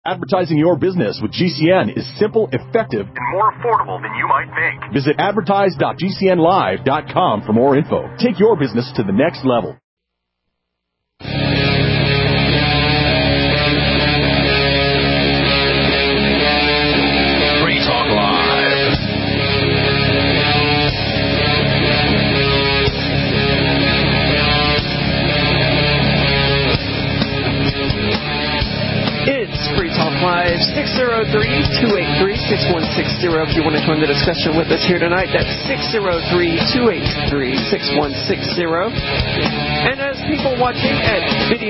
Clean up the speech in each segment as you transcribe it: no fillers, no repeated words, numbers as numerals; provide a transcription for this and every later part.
Advertising your business with GCN is simple, effective, and more affordable than you might think. Visit advertise.gcnlive.com for more info. Take your business to the next level. Free Talk Live. It's Free Talk Live, 603-283-6160. If you want to join the discussion with us here tonight, that's 603-283-6160. And as people watching at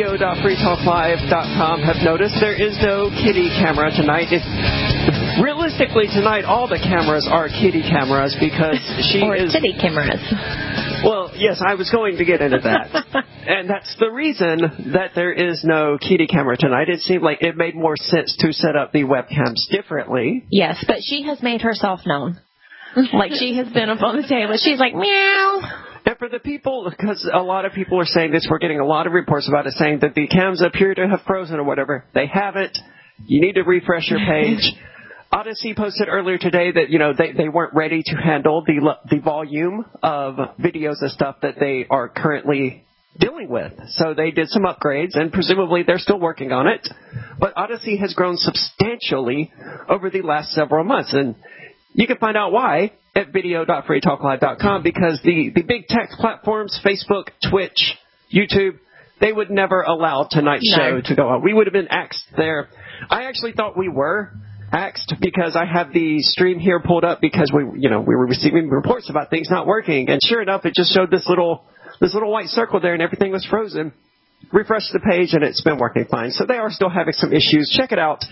video.freetalklive.com have noticed, there is no kitty camera tonight. Realistically, tonight, all the cameras are kitty cameras because she or is... city cameras. Well, yes, I was going to get into that. And that's the reason that there is no kitty camera tonight. It seemed like it made more sense to set up the webcams differently. Yes, but she has made herself known. Like, she has been up on the table. She's like, meow. And for the people, because a lot of people are saying this, we're getting a lot of reports about it saying that the cams appear to have frozen or whatever. They haven't. You need to refresh your page. Odyssey posted earlier today that, they weren't ready to handle the volume of videos and stuff that they are currently dealing with. So they did some upgrades, and presumably they're still working on it. But Odyssey has grown substantially over the last several months, and you can find out why at video.freetalklive.com, because the big tech platforms, Facebook, Twitch, YouTube, they would never allow tonight's show to go on. We would have been axed there. I actually thought we were axed because I have the stream here pulled up because we were receiving reports about things not working, and sure enough, it just showed this little white circle there, and everything was frozen. Refreshed the page, and it's been working fine. So they are still having some issues. Check it out,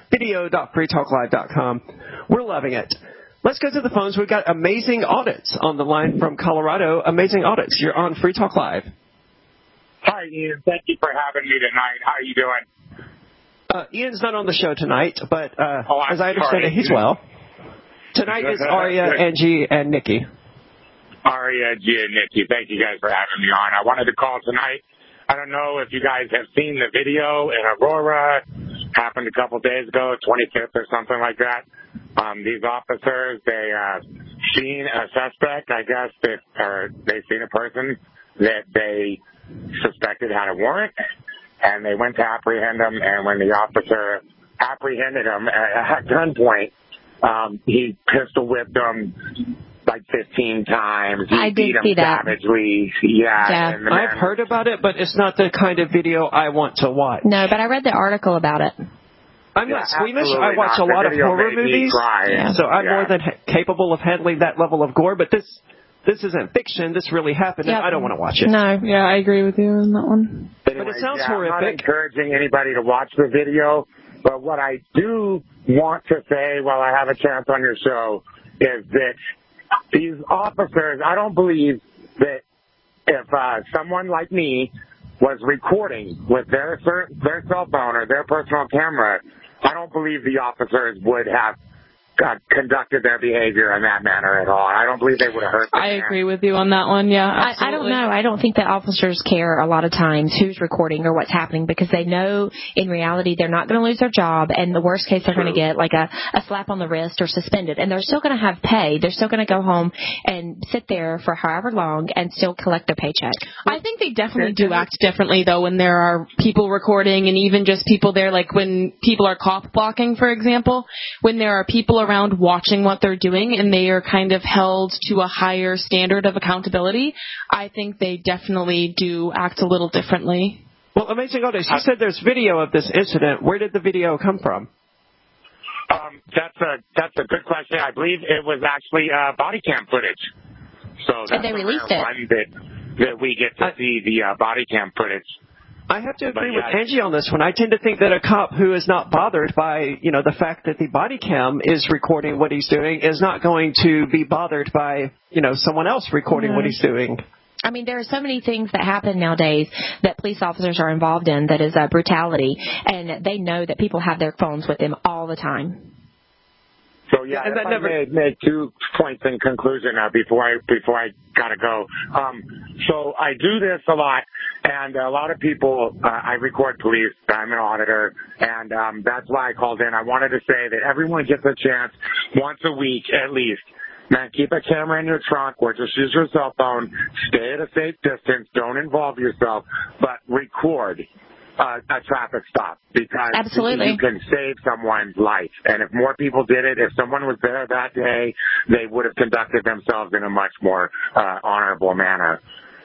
video.freetalklive.com. We're loving it. Let's go to the phones. We've got Amazing Audits on the line from Colorado. Amazing Audits, you're on Free Talk Live. Hi, Ian. Thank you for having me tonight. How are you doing? Ian's not on the show tonight, but as I understand it, he's well. Tonight is Aria, Angie, and Nikki. Aria, Angie, and Nikki, thank you guys for having me on. I wanted to call tonight. I don't know if you guys have seen the video in Aurora. Happened a couple days ago, 25th or something like that. These officers, they seen a suspect, I guess, they seen a person that they suspected had a warrant. And they went to apprehend him, and when the officer apprehended him at gunpoint, he pistol whipped him like 15 times. He beat him savagely. Yeah. I've heard about it, but it's not the kind of video I want to watch. No, but I read the article about it. I'm not squeamish. I watch a lot of horror movies, so I'm more than capable of handling that level of gore, but this isn't fiction. This really happened, and I don't want to watch it. No, yeah, I agree with you on that one. Anyway, but it sounds horrific. I'm not encouraging anybody to watch the video, but what I do want to say while I have a chance on your show is that these officers, I don't believe that if someone like me was recording with their cell phone or their personal camera, I don't believe the officers would have conducted their behavior in that manner at all. I don't believe they would have hurt them. I agree with you on that one, yeah. I don't know. I don't think that officers care a lot of times who's recording or what's happening because they know in reality they're not going to lose their job, and the worst case they're going to get like a slap on the wrist or suspended, and they're still going to have pay. They're still going to go home and sit there for however long and still collect their paycheck. I think they definitely do act differently, though, when there are people recording and even just people there, like when people are cop blocking, for example, when there are people around watching what they're doing and they are kind of held to a higher standard of accountability, I think they definitely do act a little differently. Well, Amazing Audits, you said there's video of this incident. Where did the video come from? That's a good question. I believe it was actually body cam footage. So that's they released it. That we get to see the body cam footage. I have to agree with Angie on this one. I tend to think that a cop who is not bothered by, the fact that the body cam is recording what he's doing is not going to be bothered by, someone else recording what he's doing. I mean, there are so many things that happen nowadays that police officers are involved in that is brutality, and they know that people have their phones with them all the time. So yeah, and if I may make 2 points in conclusion before I gotta go. So I do this a lot, and a lot of people. I record police. I'm an auditor, and that's why I called in. I wanted to say that everyone gets a chance once a week at least. Man, keep a camera in your trunk or just use your cell phone. Stay at a safe distance. Don't involve yourself, but record a traffic stop because Absolutely. you can save someone's life. And if more people did it, if someone was there that day, they would have conducted themselves in a much more honorable manner.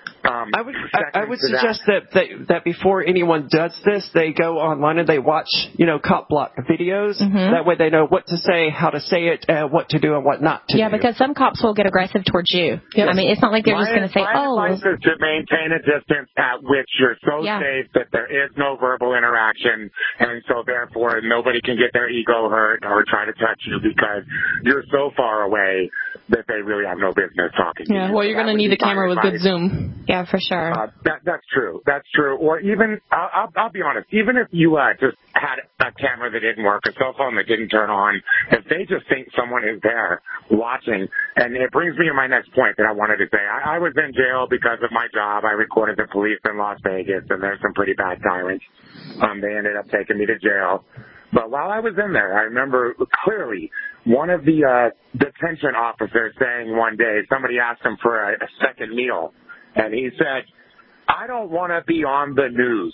I would suggest that before anyone does this, they go online and they watch, cop block videos. Mm-hmm. That way they know what to say, how to say it, what to do and what not to do. Yeah, because some cops will get aggressive towards you. Yes. I mean, it's not like they're just going to say, My advice is to maintain a distance at which you're so safe that there is no verbal interaction, and so therefore nobody can get their ego hurt or try to touch you because you're so far away that they really have no business talking to you. Yeah, well, you're going to need a camera with good zoom. Yeah, for sure. That's true. That's true. Or even, I'll be honest, even if you just had a camera that didn't work, a cell phone that didn't turn on, if they just think someone is there watching, and it brings me to my next point that I wanted to say. I was in jail because of my job. I recorded the police in Las Vegas, and there's some pretty bad tyrants. They ended up taking me to jail. But while I was in there, I remember clearly one of the detention officers saying one day, somebody asked him for a second meal, and he said, "I don't want to be on the news."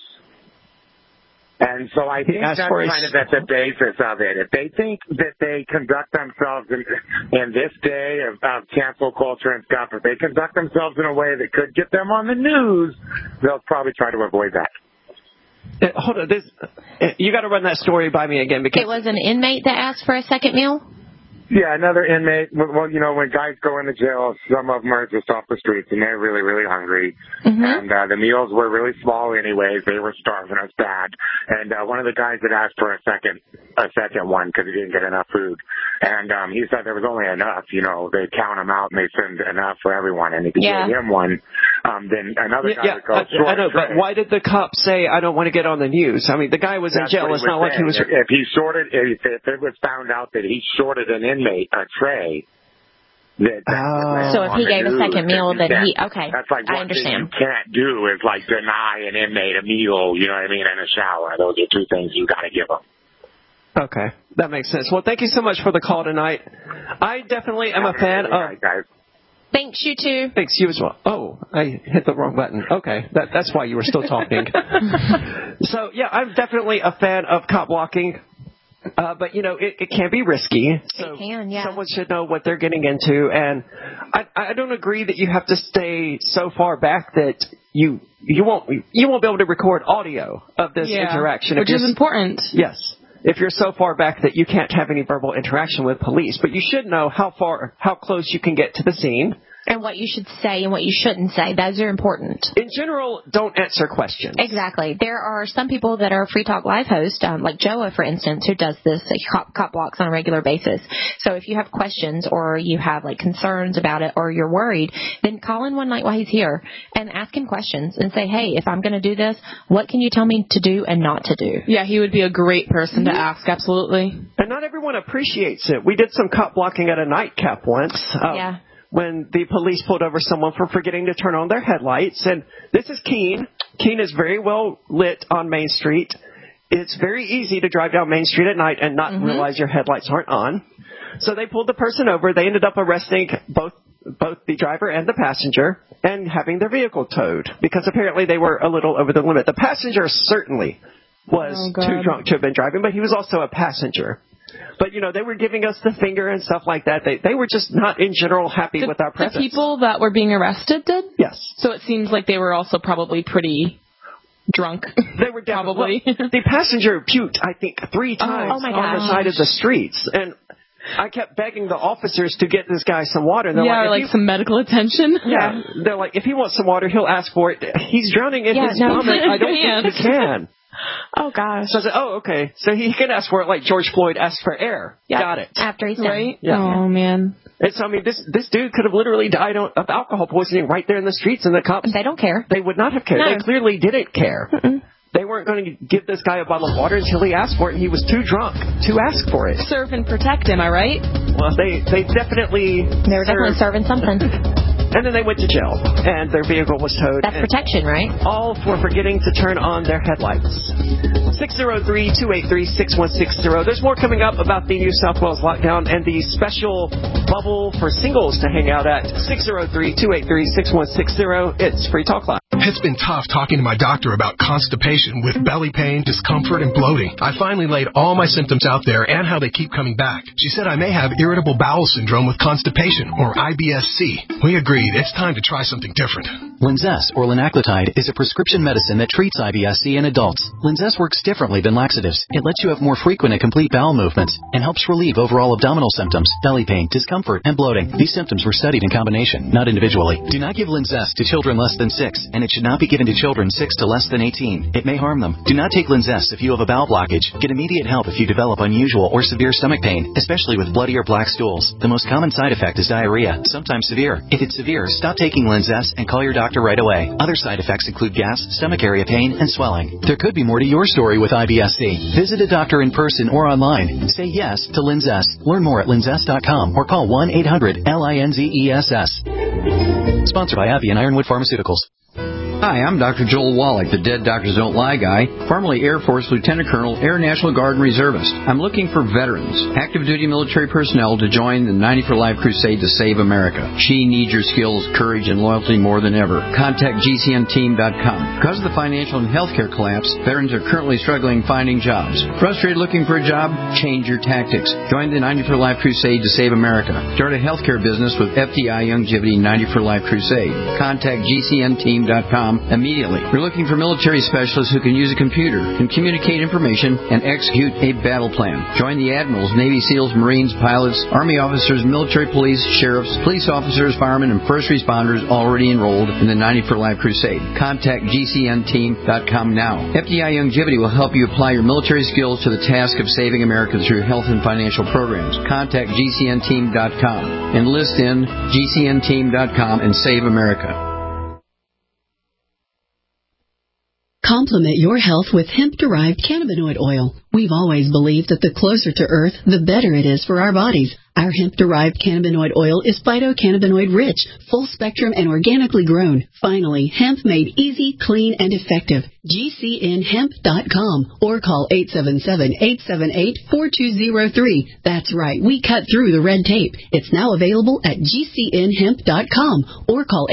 And so I think that's kind of at the basis of it. If they think that they conduct themselves in this day of cancel culture and stuff, if they conduct themselves in a way that could get them on the news, they'll probably try to avoid that. Hold on, you got to run that story by me again because it was an inmate that asked for a second meal. Yeah, another inmate. Well, when guys go into jail, some of them are just off the streets and they're really, really hungry. Mm-hmm. And the meals were really small anyways. They were starving us bad. And one of the guys had asked for a second one because he didn't get enough food. And he said there was only enough. They count them out and they send enough for everyone. And if you gave him one, then another guy would go short. I know, but why did the cop say, "I don't want to get on the news"? I mean, the guy was in jail. It's not like he was. If it was found out that he shorted an inmate a tray. So if he gave a second meal, then that's like I understand. Thing you can't do is like deny an inmate a meal, you know what I mean, and a shower. Those are two things you got to give them. Okay, that makes sense. Well, thank you so much for the call tonight. I definitely am a fan of. Guys. Thanks, you too. Thanks, you as well. Oh, I hit the wrong button. Okay, that's why you were still talking. So, yeah, I'm definitely a fan of cop blocking. But, it can be risky. So it can, yeah. Someone should know what they're getting into. And I don't agree that you have to stay so far back that you won't be able to record audio of this interaction. Which is important. Yes. If you're so far back that you can't have any verbal interaction with police. But you should know how close you can get to the scene. And what you should say and what you shouldn't say. Those are important. In general, don't answer questions. Exactly. There are some people that are Free Talk Live hosts, like Joa, for instance, who does this, cop blocks on a regular basis. So if you have questions or you have concerns about it or you're worried, then call in one night while he's here and ask him questions and say, "Hey, if I'm going to do this, what can you tell me to do and not to do?" Yeah, he would be a great person to ask, absolutely. And not everyone appreciates it. We did some cop blocking at a nightcap once. When the police pulled over someone for forgetting to turn on their headlights. And this is Keene. Keene is very well lit on Main Street. It's very easy to drive down Main Street at night and not realize your headlights aren't on. So they pulled the person over. They ended up arresting both the driver and the passenger and having their vehicle towed because apparently they were a little over the limit. The passenger certainly was too drunk to have been driving, but he was also a passenger. But, they were giving us the finger and stuff like that. They were just not, in general, happy with our presence. The people that were being arrested did? Yes. So it seems like they were also probably pretty drunk. They were probably. The passenger puked, I think, 3 times on the side of the streets. And I kept begging the officers to get this guy some water. And they're some medical attention. Yeah. They're like, if he wants some water, he'll ask for it. He's drowning in his vomit. I don't think he can. Oh, gosh. So I said, okay. So he can ask for it like George Floyd asked for air. Yep. Got it. After he's done. Right? Yeah. Oh, man. And so, this dude could have literally died of alcohol poisoning right there in the streets, and the cops... They don't care. They would not have cared. No. They clearly didn't care. They weren't going to give this guy a bottle of water until he asked for it, and he was too drunk to ask for it. Serve and protect, am I right? Well, they definitely... They were definitely serving something. And then they went to jail, and their vehicle was towed. That's protection, right? All for forgetting to turn on their headlights. 603-283-6160. There's more coming up about the New South Wales lockdown and the special bubble for singles to hang out at. 603-283-6160. It's Free Talk Live. It's been tough talking to my doctor about constipation with belly pain, discomfort, and bloating. I finally laid all my symptoms out there and how they keep coming back. She said I may have irritable bowel syndrome with constipation, or IBS-C. We agreed it's time to try something different. Linzess, or linaclotide, is a prescription medicine that treats IBS-C in adults. Linzess works differently than laxatives. It lets you have more frequent and complete bowel movements and helps relieve overall abdominal symptoms, belly pain, discomfort, and bloating. These symptoms were studied in combination, not individually. Do not give Linzess to children less than 6, and it should not be given to children 6 to less than 18. It may harm them. Do not take Linzess if you have a bowel blockage. Get immediate help if you develop unusual or severe stomach pain, especially with bloody or black stools. The most common side effect is diarrhea, sometimes severe. If it's severe, stop taking Linzess and call your doctor right away. Other side effects include gas, stomach area pain, and swelling. There could be more to your story with IBS-C. Visit a doctor in person or online. Say yes to Linzess. Learn more at linzess.com or call 1-800-LINZESS. Sponsored by AbbVie and Ironwood Pharmaceuticals. Hi, I'm Dr. Joel Wallach, the Dead Doctors Don't Lie guy, formerly Air Force Lieutenant Colonel, Air National Guard and Reservist. I'm looking for veterans, active duty military personnel to join the 90 for Life crusade to save America. She needs your skills, courage, and loyalty more than ever. Contact GCNteam.com. Because of the financial and healthcare collapse, veterans are currently struggling finding jobs. Frustrated looking for a job? Change your tactics. Join the 90 for Life crusade to save America. Start a healthcare business with FDI Youngevity 90 for Life crusade. Contact GCNteam.com immediately. We're looking for military specialists who can use a computer, can communicate information, and execute a battle plan. Join the admirals, Navy SEALs, Marines, pilots, Army officers, military police, sheriffs, police officers, firemen, and first responders already enrolled in the 90 for Life crusade. Contact GCNteam.com now. FDI Youngevity will help you apply your military skills to the task of saving America through health and financial programs. Contact GCNteam.com. Enlist in GCNteam.com and save America. Complement your health with hemp-derived cannabinoid oil. We've always believed that the closer to Earth, the better it is for our bodies. Our hemp-derived cannabinoid oil is phytocannabinoid-rich, full-spectrum, and organically grown. Finally, hemp made easy, clean, and effective. GCNhemp.com or call 877-878-4203. That's right, we cut through the red tape. It's now available at GCNhemp.com or call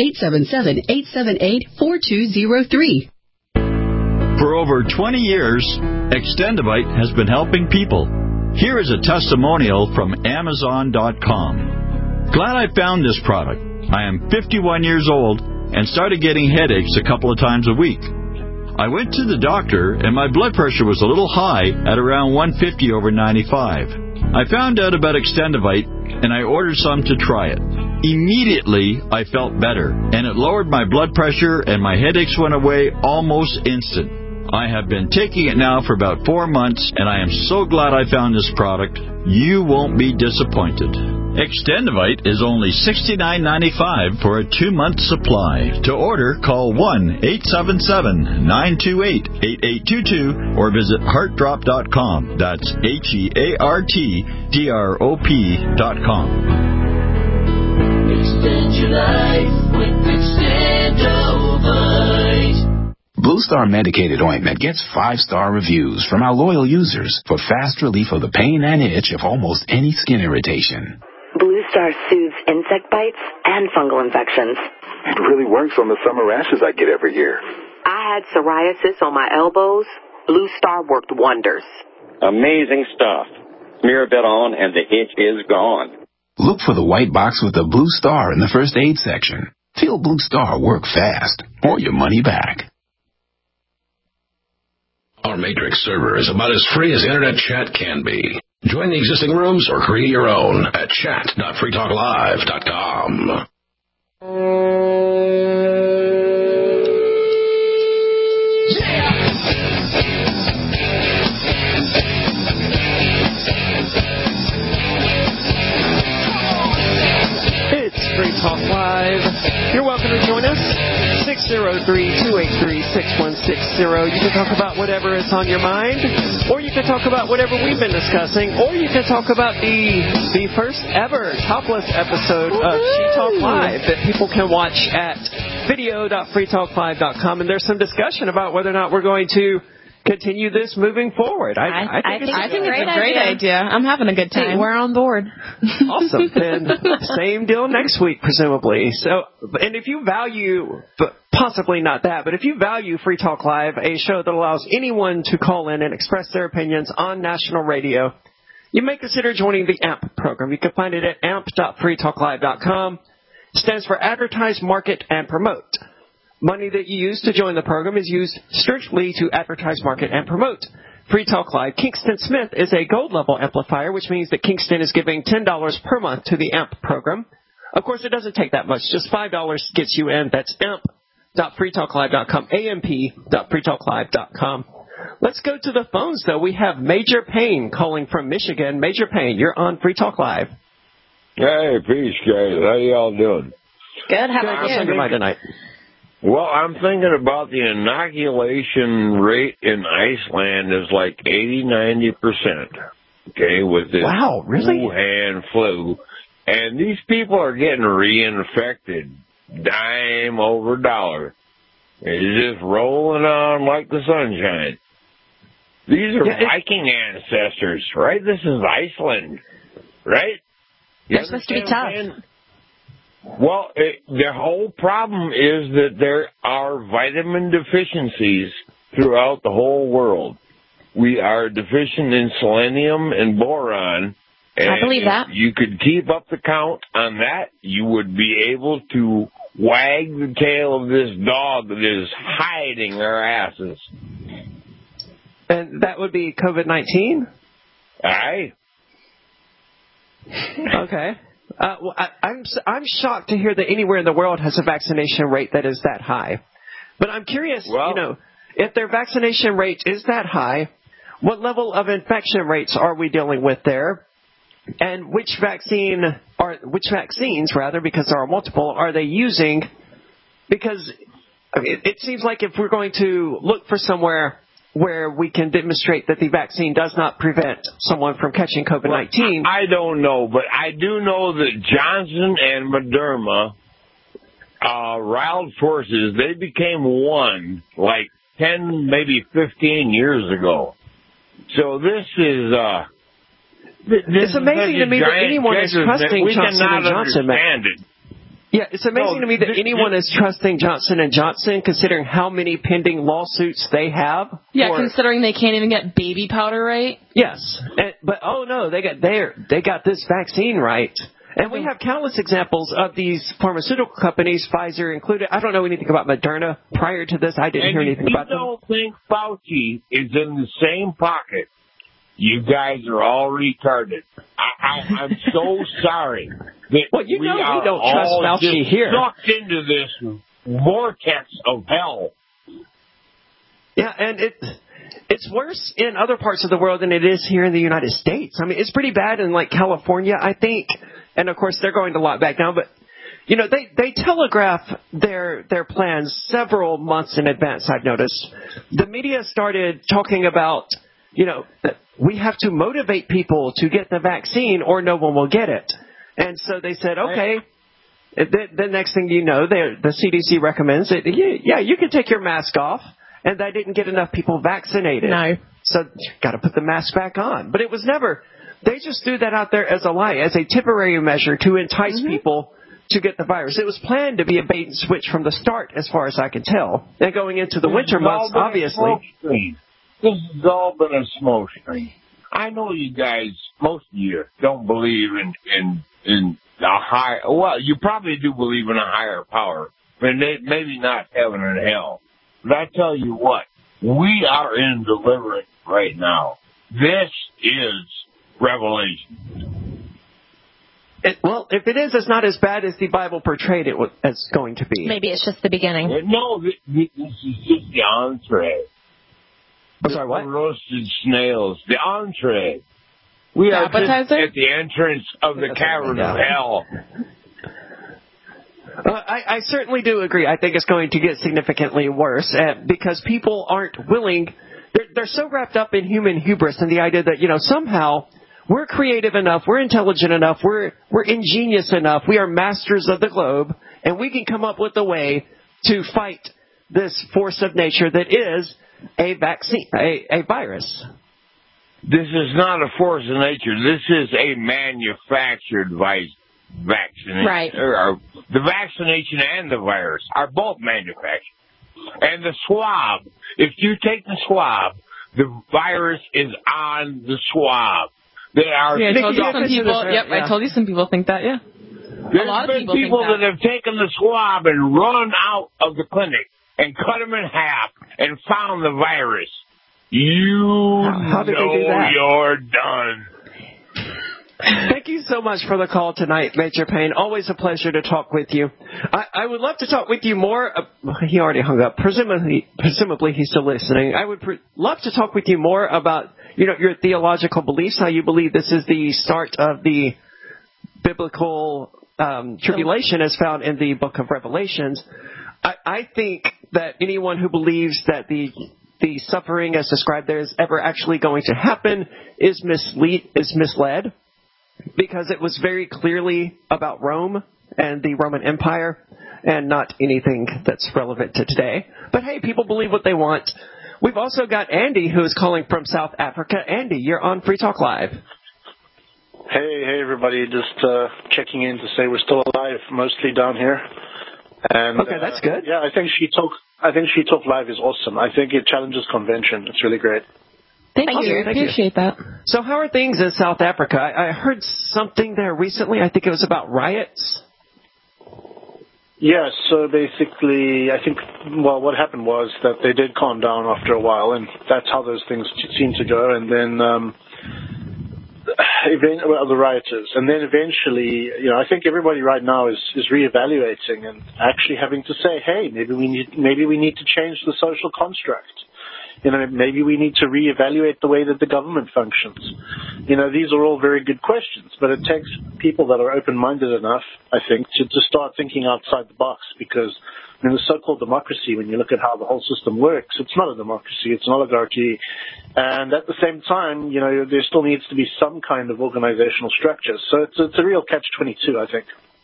877-878-4203. For over 20 years, Extendivite has been helping people. Here is a testimonial from Amazon.com. Glad I found this product. I am 51 years old and started getting headaches a couple of times a week. I went to the doctor and my blood pressure was a little high at around 150 over 95. I found out about Extendivite and I ordered some to try it. Immediately, I felt better, and it lowered my blood pressure and my headaches went away almost instant. I have been taking it now for about 4 months, and I am so glad I found this product. You won't be disappointed. Extendivite is only $69.95 for a 2-month supply. To order, call 1-877-928-8822 or visit heartdrop.com. That's HEARTDROP.com. Extend your life with Extendivite. Blue Star medicated ointment gets 5-star reviews from our loyal users for fast relief of the pain and itch of almost any skin irritation. Blue Star soothes insect bites and fungal infections. It really works on the summer rashes I get every year. I had psoriasis on my elbows. Blue Star worked wonders. Amazing stuff. Smear a bit on and the itch is gone. Look for the white box with the Blue Star in the first aid section. Feel Blue Star work fast or your money back. Our Matrix server is about as free as internet chat can be. Join the existing rooms or create your own at chat.freetalklive.com. It's Free Talk Live. You're welcome to join us. 603-283-6160. You can talk about whatever is on your mind, or you can talk about whatever we've been discussing, or you can talk about the first ever topless episode of She Talk Live that people can watch at video.freetalklive.com. And there's some discussion about whether or not we're going to continue this moving forward. I think it's a great idea. I'm having a good time. We're on board. Awesome. Then same deal next week, presumably. So, and if you value, possibly not that, but if you value Free Talk Live, a show that allows anyone to call in and express their opinions on national radio, you may consider joining the AMP program. You can find it at amp.freetalklive.com. It stands for Advertise, Market, and Promote. Money that you use to join the program is used strictly to advertise, market, and promote Free Talk Live. Kingston Smith is a gold level amplifier, which means that Kingston is giving $10 per month to the AMP program. Of course, it doesn't take that much. Just $5 gets you in. That's amp.freetalklive.com, amp.freetalklive.com. Let's go to the phones, though. We have Major Payne calling from Michigan. Major Payne, you're on Free Talk Live. Hey, peace, guys. How y'all doing? Good. How about you? What's on your mind tonight? Well, I'm thinking about the inoculation rate in Iceland is like 80-90%. Okay, with this Wuhan flu. And these people are getting reinfected dime over dollar. It's just rolling on like the sunshine. These are Viking ancestors, right? This is Iceland, right? They're supposed to be tough. Well, the whole problem is that there are vitamin deficiencies throughout the whole world. We are deficient in selenium and boron. And I believe that. If you could keep up the count on that, you would be able to wag the tail of this dog that is hiding our asses. And that would be COVID-19? Aye. Okay. Well, I'm shocked to hear that anywhere in the world has a vaccination rate that is that high. But I'm curious, if their vaccination rate is that high, what level of infection rates are we dealing with there? And which vaccines, because there are multiple, are they using? Because it seems like if we're going to look for somewhere where we can demonstrate that the vaccine does not prevent someone from catching COVID-19. Well, I don't know, but I do know that Johnson and Moderna riled forces. They became one like 10, maybe 15 years ago. So this is... it's amazing to me that anyone is trusting Johnson & Johnson. Yeah, it's amazing to me that anyone is trusting Johnson & Johnson, considering how many pending lawsuits they have. Yeah, considering they can't even get baby powder right. Yes, but they got this vaccine right. And we have countless examples of these pharmaceutical companies, Pfizer included. I don't know anything about Moderna. Prior to this, I didn't hear anything about them. I don't think Fauci is in the same pocket. You guys are all retarded. I'm so sorry. Well, we don't trust Fauci here. Sucked into this vortex of hell. Yeah, and it's worse in other parts of the world than it is here in the United States. I mean, it's pretty bad in like California, I think, and of course they're going to lock back down. But they telegraph their plans several months in advance. I've noticed the media started talking about that we have to motivate people to get the vaccine or no one will get it. And so they said, okay, the next thing you know, the CDC recommends it. Yeah, you can take your mask off. And they didn't get enough people vaccinated. No. So got to put the mask back on. But it was never, they just threw that out there as a lie, as a temporary measure to entice people to get the virus. It was planned to be a bait and switch from the start, as far as I can tell. And going into the winter months, obviously. This has all been a smoke screen. I know you guys, most of you, don't believe in a higher, well, you probably do believe in a higher power, but maybe not heaven and hell. But I tell you what, we are in deliverance right now. This is revelation. Well, if it is, it's not as bad as the Bible portrayed it as going to be. Maybe it's just the beginning. No, this is just the entree. I'm sorry, what? The roasted snails. The entree. We are just at the entrance of the cavern of hell. I certainly do agree. I think it's going to get significantly worse because people aren't willing. They're so wrapped up in human hubris and the idea that, somehow we're creative enough, we're intelligent enough, we're ingenious enough, we are masters of the globe, and we can come up with a way to fight this force of nature that is a vaccine, a virus. This is not a force of nature. This is a manufactured vaccination. Right. The vaccination and the virus are both manufactured. And the swab, if you take the swab, the virus is on the swab. There are I told you some people. Yep, I told you some people think that. Yeah. There's been people that have taken the swab and run out of the clinic and cut them in half and found the virus. How did they do that? You're done. Thank you so much for the call tonight, Major Payne. Always a pleasure to talk with you. I would love to talk with you more. He already hung up. Presumably he's still listening. I would love to talk with you more about, your theological beliefs, how you believe this is the start of the biblical tribulation as found in the book of Revelations. I think that anyone who believes that the suffering as described there is ever actually going to happen is misled, because it was very clearly about Rome and the Roman Empire and not anything that's relevant to today. But hey, people believe what they want. We've also got Andy, who is calling from South Africa. Andy, you're on Free Talk Live. Hey everybody, just checking in to say we're still alive, mostly down here. And okay, that's good. Yeah, I think She Talk Live is awesome. I think it challenges convention. It's really great. Thank you. Appreciate that. So how are things in South Africa? I heard something there recently. I think it was about riots. Yeah, so basically, I think, what happened was that they did calm down after a while, and that's how those things seem to go. And then the rioters. And then eventually, I think everybody right now is reevaluating and actually having to say, hey, maybe we need to change the social construct. Maybe we need to reevaluate the way that the government functions. These are all very good questions, but it takes people that are open-minded enough, I think, to start thinking outside the box, because the so-called democracy, when you look at how the whole system works, it's not a democracy, it's an oligarchy. And at the same time, there still needs to be some kind of organizational structure. So it's a real catch-22, I think.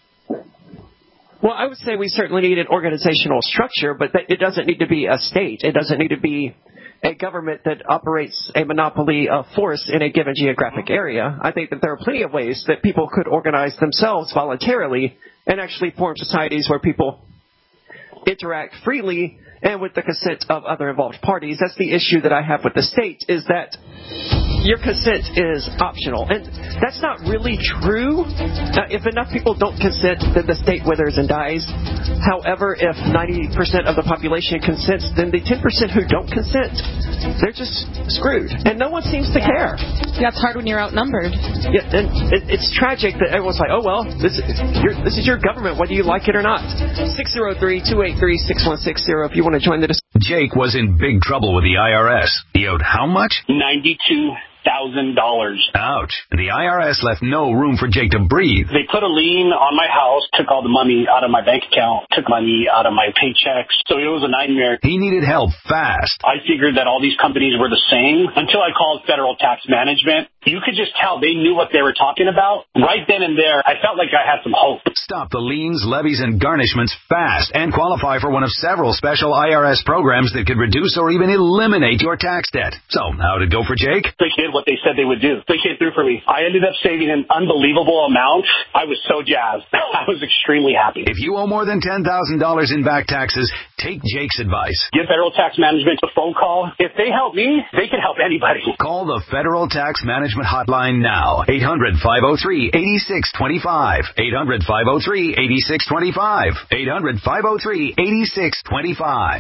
Well, I would say we certainly need an organizational structure, but it doesn't need to be a state. It doesn't need to be a government that operates a monopoly of force in a given geographic area. I think that there are plenty of ways that people could organize themselves voluntarily and actually form societies where people interact freely and with the consent of other involved parties. That's the issue that I have with the state, is that your consent is optional. And that's not really true. If enough people don't consent, then the state withers and dies. However, if 90% of the population consents, then the 10% who don't consent, they're just screwed. And no one seems to care. Yeah, it's hard when you're outnumbered. Yeah, and it's tragic that everyone's like, oh, well, this is your government, whether you like it or not. 603-283-6160 if you want to join the discussion. Jake was in big trouble with the IRS. He owed how much? $92,000. Ouch. The IRS left no room for Jake to breathe. They put a lien on my house, took all the money out of my bank account, took money out of my paychecks. So it was a nightmare. He needed help fast. I figured that all these companies were the same until I called Federal Tax Management. You could just tell they knew what they were talking about. Right then and there, I felt like I had some hope. Stop the liens, levies, and garnishments fast and qualify for one of several special IRS programs that could reduce or even eliminate your tax debt. So, how'd it go for Jake? They did what they said they would do. They came through for me. I ended up saving an unbelievable amount. I was so jazzed. I was extremely happy. If you owe more than $10,000 in back taxes, take Jake's advice. Give Federal Tax Management a phone call. If they help me, they can help anybody. Call the Federal Tax Management hotline now. 800-503-8625. 800-503-8625. 800-503-8625.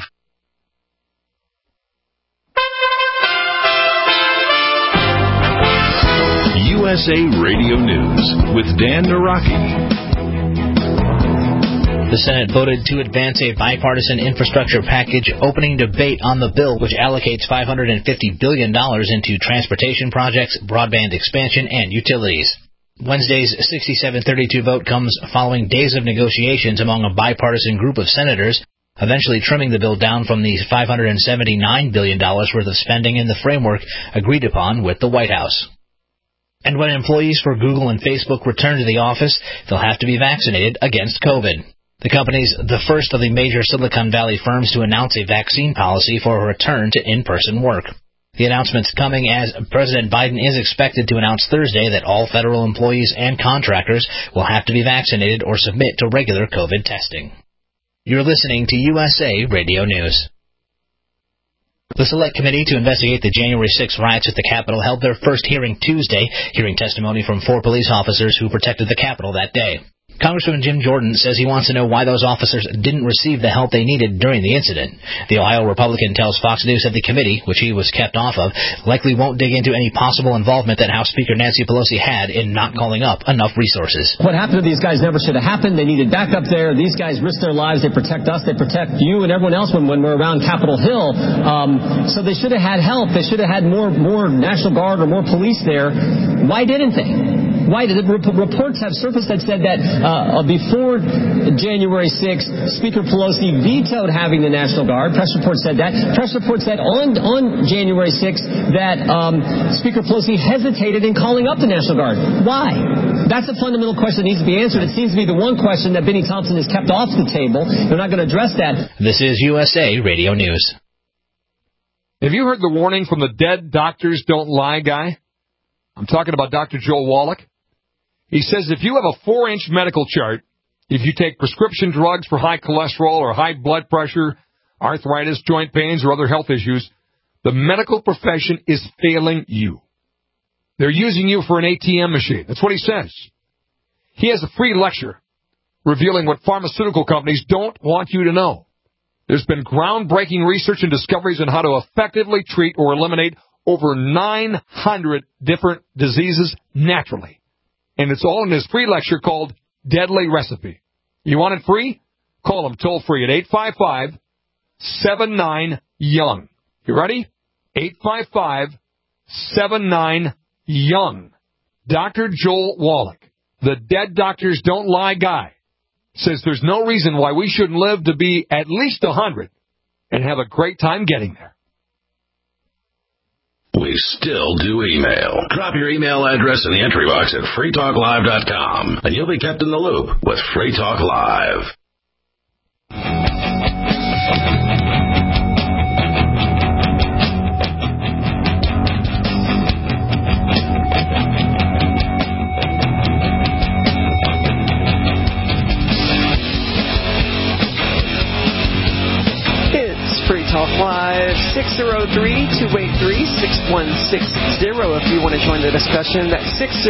USA Radio News with Dan Naraki. The Senate voted to advance a bipartisan infrastructure package opening debate on the bill, which allocates $550 billion into transportation projects, broadband expansion, and utilities. Wednesday's 67-32 vote comes following days of negotiations among a bipartisan group of senators, eventually trimming the bill down from the $579 billion worth of spending in the framework agreed upon with the White House. And when employees for Google and Facebook return to the office, they'll have to be vaccinated against COVID. The company's the first of the major Silicon Valley firms to announce a vaccine policy for a return to in-person work. The announcement's coming as President Biden is expected to announce Thursday that all federal employees and contractors will have to be vaccinated or submit to regular COVID testing. You're listening to USA Radio News. The Select Committee to investigate the January 6 riots at the Capitol held their first hearing Tuesday, hearing testimony from 4 police officers who protected the Capitol that day. Congressman Jim Jordan says he wants to know why those officers didn't receive the help they needed during the incident. The Ohio Republican tells Fox News that the committee, which he was kept off of, likely won't dig into any possible involvement that House Speaker Nancy Pelosi had in not calling up enough resources. What happened to these guys never should have happened. They needed backup there. These guys risk their lives. They protect us. They protect you and everyone else when we're around Capitol Hill. So they should have had help. They should have had more National Guard or more police there. Why didn't they? Why did reports have surfaced that said that before January 6th, Speaker Pelosi vetoed having the National Guard. Press reports said that. Press reports said on January 6th that Speaker Pelosi hesitated in calling up the National Guard. Why? That's a fundamental question that needs to be answered. It seems to be the one question that Benny Thompson has kept off the table. They're not going to address that. This is USA Radio News. Have you heard the warning from the dead doctors don't lie guy? I'm talking about Dr. Joel Wallach. He says if you have a 4-inch medical chart, if you take prescription drugs for high cholesterol or high blood pressure, arthritis, joint pains, or other health issues, the medical profession is failing you. They're using you for an ATM machine. That's what he says. He has a free lecture revealing what pharmaceutical companies don't want you to know. There's been groundbreaking research and discoveries on how to effectively treat or eliminate over 900 different diseases naturally. And it's all in his free lecture called Deadly Recipe. You want it free? Call him toll-free at 855-79-YOUNG. You ready? 855-79-YOUNG. Dr. Joel Wallach, the Dead Doctors Don't Lie guy, says there's no reason why we shouldn't live to be at least 100 and have a great time getting there. We still do email. Drop your email address in the entry box at freetalklive.com, and you'll be kept in the loop with Free Talk Live. Talk Live, 603-283-6160 if you want to join the discussion. That's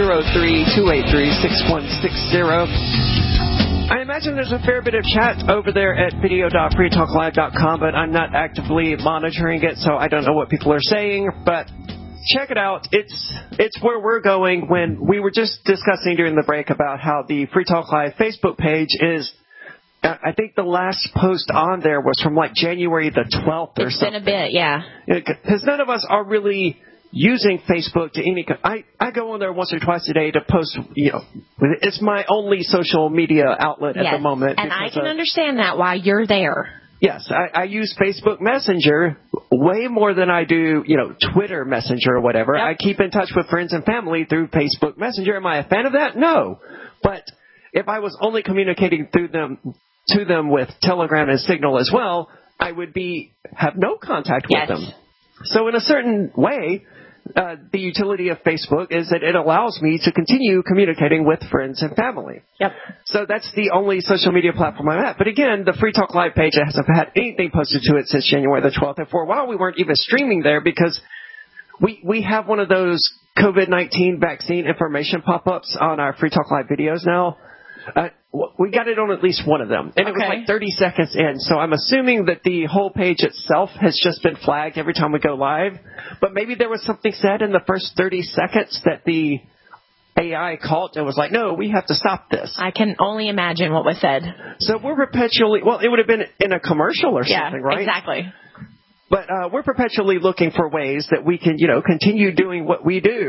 603-283-6160. I imagine there's a fair bit of chat over there at video.freetalklive.com, but I'm not actively monitoring it, so I don't know what people are saying, but check it out. It's where we're going. When we were just discussing during the break about how the Free Talk Live Facebook page is, I think the last post on there was from like January the 12th or something. It's been a bit, yeah. Because none of us are really using Facebook to any. I go on there once or twice a day to post. It's my only social media outlet at the moment. And I can understand that why you're there. Yes, I use Facebook Messenger way more than I do, Twitter Messenger or whatever. Yep. I keep in touch with friends and family through Facebook Messenger. Am I a fan of that? No, but if I was only communicating to them with Telegram and Signal as well, I would have no contact with them. So in a certain way, the utility of Facebook is that it allows me to continue communicating with friends and family. Yep. So that's the only social media platform I'm at. But again, the Free Talk Live page hasn't had anything posted to it since January the 12th. And for a while, we weren't even streaming there because we have one of those COVID-19 vaccine information pop-ups on our Free Talk Live videos now. We got it on at least one of them, and it was like 30 seconds in, so I'm assuming that the whole page itself has just been flagged every time we go live, but maybe there was something said in the first 30 seconds that the AI caught and was like, no, we have to stop this. I can only imagine what was said. So we're perpetually, it would have been in a commercial or something, right? Exactly. But we're perpetually looking for ways that we can, continue doing what we do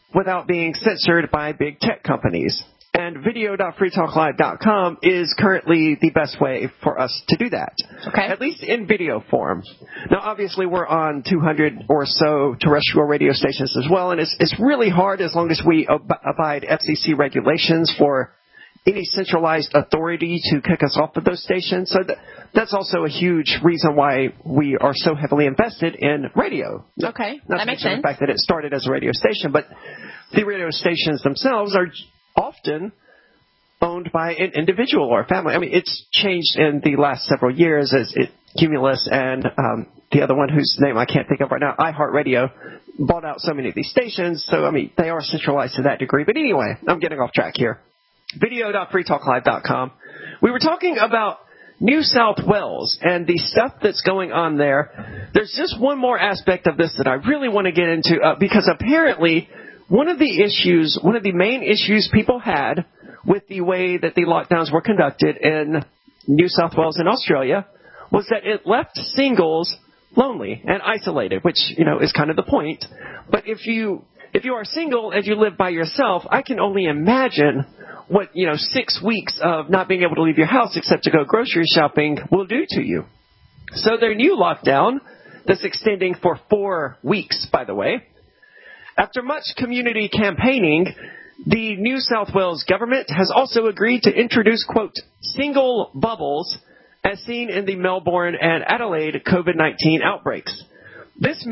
without being censored by big tech companies. And video.freetalklive.com is currently the best way for us to do that. Okay. At least in video form. Now, obviously, we're on 200 or so terrestrial radio stations as well, and it's really hard as long as we abide FCC regulations for any centralized authority to kick us off of those stations. So that's also a huge reason why we are so heavily invested in radio. Okay, Not that to makes mention sense. the fact that it started as a radio station, but the radio stations themselves are often owned by an individual or a family. I mean, it's changed in the last several years as Cumulus and the other one whose name I can't think of right now, iHeartRadio, bought out so many of these stations. So, I mean, they are centralized to that degree. But anyway, I'm getting off track here. Video.freetalklive.com. We were talking about New South Wales and the stuff that's going on there. There's just one more aspect of this that I really want to get into because apparently one of the main issues people had with the way that the lockdowns were conducted in New South Wales and Australia was that it left singles lonely and isolated, which, is kind of the point. But if you are single and you live by yourself, I can only imagine what, 6 weeks of not being able to leave your house except to go grocery shopping will do to you. So their new lockdown, that's extending for 4 weeks, by the way, after much community campaigning, the New South Wales government has also agreed to introduce, quote, single bubbles as seen in the Melbourne and Adelaide COVID-19 outbreaks. This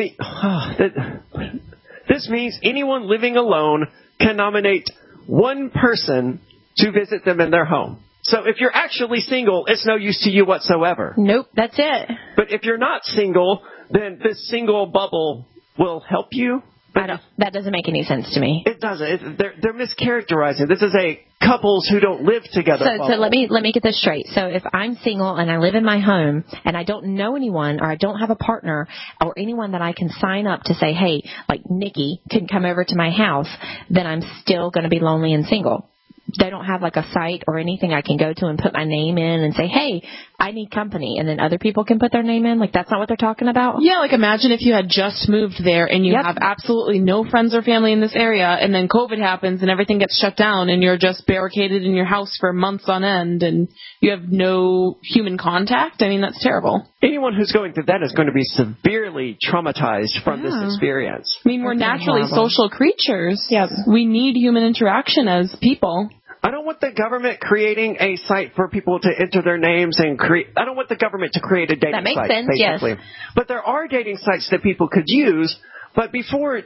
means anyone living alone can nominate one person to visit them in their home. So if you're actually single, it's no use to you whatsoever. Nope, that's it. But if you're not single, then this single bubble will help you. That doesn't make any sense to me. It doesn't. They're mischaracterizing. This is a couples who don't live together. So let me get this straight. So if I'm single and I live in my home and I don't know anyone or I don't have a partner or anyone that I can sign up to say, hey, like Nikki can come over to my house, then I'm still going to be lonely and single. They don't have like a site or anything I can go to and put my name in and say, hey, I need company. And then other people can put their name in. Like, that's not what they're talking about? Yeah, like imagine if you had just moved there and you have absolutely no friends or family in this area and then COVID happens and everything gets shut down and you're just barricaded in your house for months on end and you have no human contact. I mean, that's terrible. Anyone who's going through that is going to be severely traumatized from this experience. I mean, we're naturally social creatures. Yeah. We need human interaction as people. I don't want the government creating a site for people to enter their names and I don't want the government to create a dating site. That makes sense, basically. yes. But there are dating sites that people could use. But before,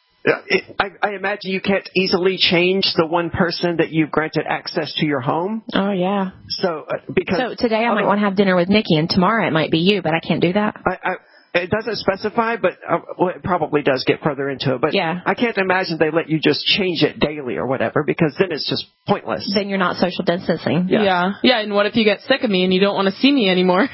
I imagine you can't easily change the one person that you've granted access to your home. Oh, yeah. So today I might want to have dinner with Nikki, and tomorrow it might be you, but I can't do that. It doesn't specify, but it probably does get further into it. But yeah. I can't imagine they let you just change it daily or whatever, because then it's just pointless. Then you're not social distancing. Yeah, and what if you get sick of me and you don't want to see me anymore?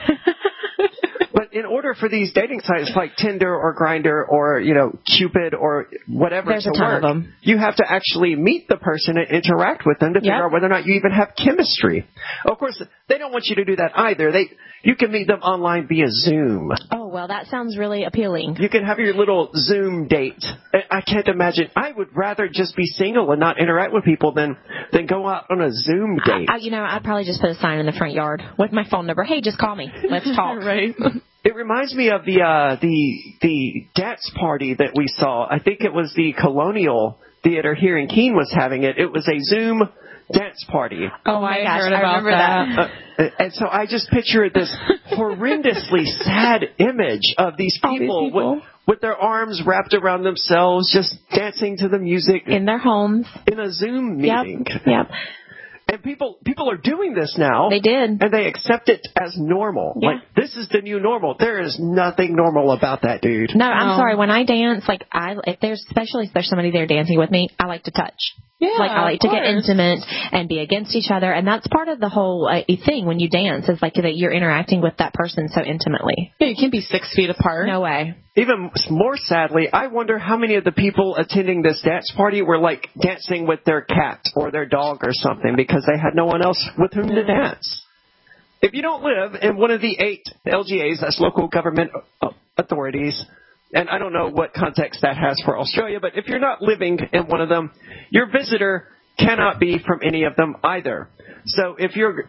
But in order for these dating sites like Tinder or Grindr or, Cupid or whatever There's to a ton work, of them. You have to actually meet the person and interact with them to figure out whether or not you even have chemistry. Of course, they don't want you to do that either. You can meet them online via Zoom. Oh, well, that sounds really appealing. You can have your little Zoom date. I can't imagine. I would rather just be single and not interact with people than go out on a Zoom date. I'd probably just put a sign in the front yard with my phone number. Hey, just call me. Let's talk. Right. It reminds me of the dance party that we saw. I think it was the Colonial Theater here in Keene was having it. It was a Zoom dance party. Oh my gosh, I remember that. And so I just pictured this horrendously sad image of these people with their arms wrapped around themselves, just dancing to the music. In their homes. In a Zoom meeting. Yep. And people are doing this now. They did. And they accept it as normal. Yeah. Like, this is the new normal. There is nothing normal about that, dude. No, I'm sorry. When I dance, if there's somebody there dancing with me, I like to touch. Yeah, I like to get intimate and be against each other. And that's part of the whole thing when you dance is like that you're interacting with that person so intimately. Yeah, you can't be 6 feet apart. No way. Even more sadly, I wonder how many of the people attending this dance party were like dancing with their cat or their dog or something because they had no one else with whom to dance. If you don't live in one of the 8 LGAs, that's local government authorities, and I don't know what context that has for Australia, but if you're not living in one of them, your visitor cannot be from any of them either. So if you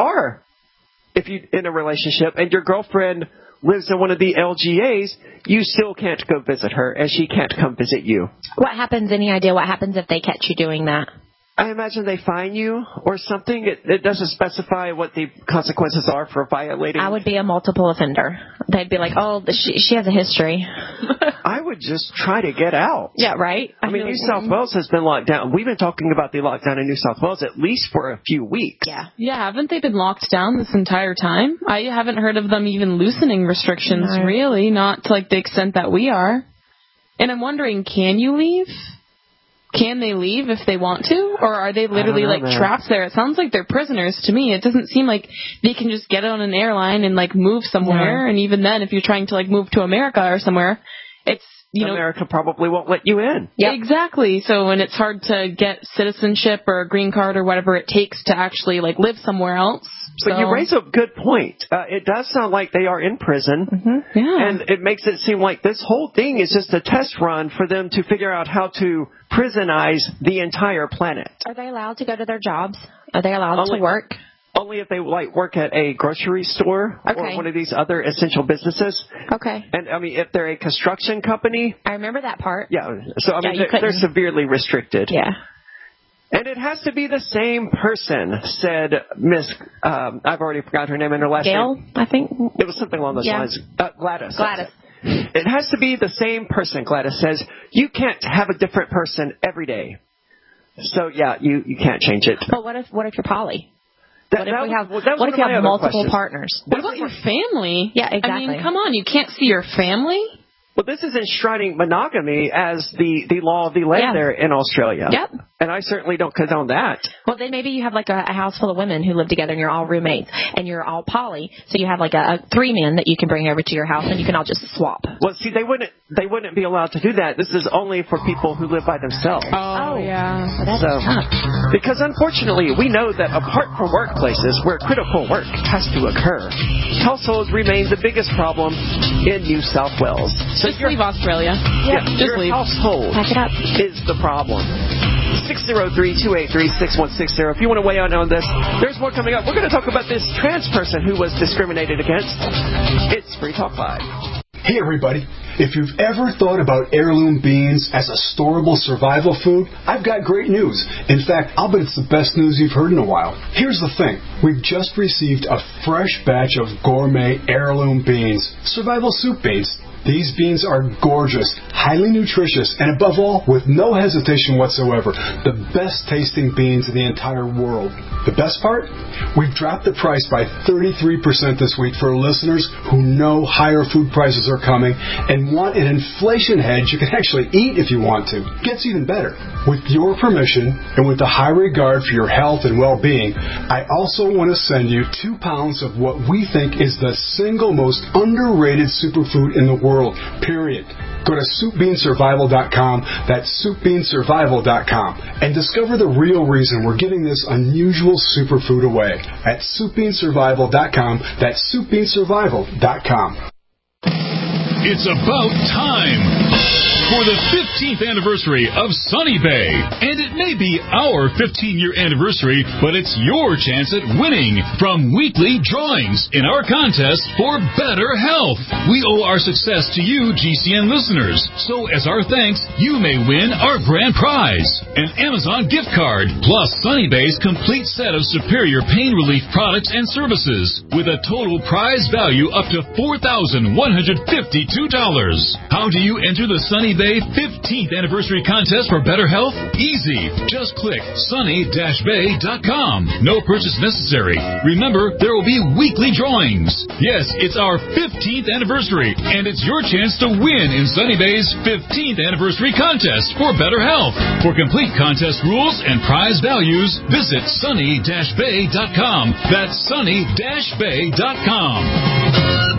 in a relationship and your girlfriend lives in one of the LGAs, you still can't go visit her, and she can't come visit you. What happens? Any idea what happens if they catch you doing that? I imagine they fine you or something. It doesn't specify what the consequences are for violating. I would be a multiple offender. They'd be like, oh, she has a history. I would just try to get out. Yeah, right? I mean, New South Wales has been locked down. We've been talking about the lockdown in New South Wales at least for a few weeks. Yeah, haven't they been locked down this entire time? I haven't heard of them even loosening restrictions, really, not to like the extent that we are. And I'm wondering, can you leave? Can they leave if they want to? Or are they literally trapped there? It sounds like they're prisoners to me. It doesn't seem like they can just get on an airline and move somewhere. Yeah. And even then, if you're trying to move to America or somewhere, it's, America probably won't let you in. Yeah, exactly. So when it's hard to get citizenship or a green card or whatever it takes to actually live somewhere else. But you raise a good point. It does sound like they are in prison. Mm-hmm. Yeah. And it makes it seem like this whole thing is just a test run for them to figure out how to prisonize the entire planet. Are they allowed to go to their jobs? Are they allowed to work? Only if they work at a grocery store or one of these other essential businesses. Okay. And I mean, if they're a construction company. I remember that part. Yeah. So I mean, they're severely restricted. Yeah. And it has to be the same person, said Miss, I've already forgot her name and her last Gail, name. I think. It was something along those lines. Gladys. It has to be the same person, Gladys says. You can't have a different person every day. So, yeah, you can't change it. But what if you're poly? What if you have multiple partners? What about your family? Yeah, exactly. I mean, come on, you can't see your family? Well, this is enshrining monogamy as the law of the land there in Australia. Yep. And I certainly don't condone that. Well, then maybe you have a house full of women who live together and you're all roommates and you're all poly. So you have a 3-man that you can bring over to your house and you can all just swap. Well, see, they wouldn't be allowed to do that. This is only for people who live by themselves. Oh yeah. Well, that's tough. Because unfortunately, we know that apart from workplaces where critical work has to occur, households remain the biggest problem in New South Wales. So just leave Australia. Yeah, just your leave. Household Pack it up. is the problem. 603-283-6160. If you want to weigh in on this, there's more coming up. We're going to talk about this trans person who was discriminated against. It's Free Talk Live. Hey everybody, if you've ever thought about heirloom beans as a storable survival food, I've got great news. In fact, I'll bet it's the best news you've heard in a while. Here's the thing. We've just received a fresh batch of gourmet heirloom beans, survival soup beans. These beans are gorgeous, highly nutritious, and above all, with no hesitation whatsoever, the best tasting beans in the entire world. The best part? We've dropped the price by 33% this week for listeners who know higher food prices are coming and want an inflation hedge you can actually eat if you want to. Gets even better. With your permission and with the high regard for your health and well-being, I also want to send you 2 pounds of what we think is the single most underrated superfood in the world. Period. Go to SoupBeanSurvival.com, that's SoupBeanSurvival.com, and discover the real reason we're giving this unusual superfood away at SoupBeanSurvival.com, that's SoupBeanSurvival.com. It's about time for the 15th anniversary of Sunny Bay. And it may be our 15-year anniversary, but it's your chance at winning from weekly drawings in our contest for better health. We owe our success to you, GCN listeners. So as our thanks, you may win our grand prize, an Amazon gift card, plus Sunny Bay's complete set of superior pain relief products and services, with a total prize value up to $4,152. How do you enter the Sunny Bay 15th anniversary contest for better health? Easy. Just click sunny-bay.com. No purchase necessary. Remember, there will be weekly drawings. Yes, it's our 15th anniversary, and it's your chance to win in Sunny Bay's 15th anniversary contest for better health. For complete contest rules and prize values, visit sunny-bay.com. That's sunny-bay.com.